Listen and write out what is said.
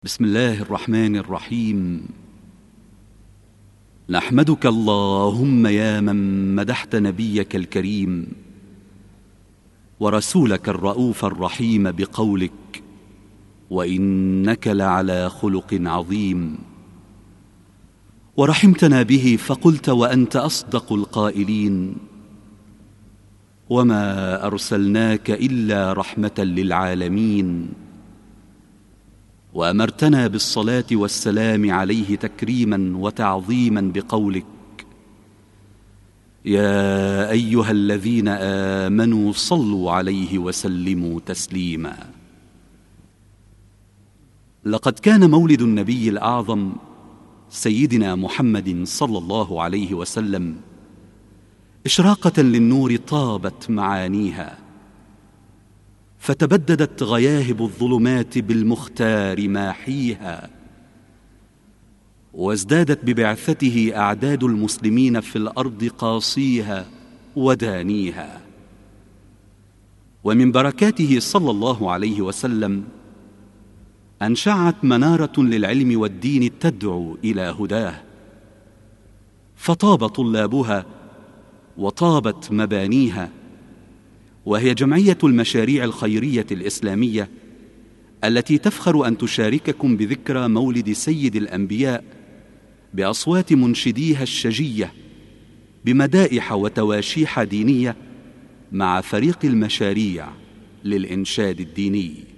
بسم الله الرحمن الرحيم. نحمدك اللهم يا من مدحت نبيك الكريم ورسولك الرؤوف الرحيم بقولك: وإنك لعلى خلق عظيم، ورحمتنا به فقلت وأنت أصدق القائلين: وما أرسلناك إلا رحمة للعالمين. وأمرتنا بالصلاة والسلام عليه تكريما وتعظيما بقولك: يا أيها الذين آمنوا صلوا عليه وسلموا تسليما. لقد كان مولد النبي الأعظم سيدنا محمد صلى الله عليه وسلم إشراقة للنور طابت معانيها، فتبددت غياهب الظلمات بالمختار ماحيها، وازدادت ببعثته أعداد المسلمين في الأرض قاصيها ودانيها. ومن بركاته صلى الله عليه وسلم أن شعت منارة للعلم والدين تدعو إلى هداه، فطاب طلابها وطابت مبانيها، وهي جمعية المشاريع الخيرية الإسلامية التي تفخر أن تشارككم بذكرى مولد سيد الأنبياء بأصوات منشديها الشجية بمدائح وتواشيح دينية مع فريق المشاريع للإنشاد الديني.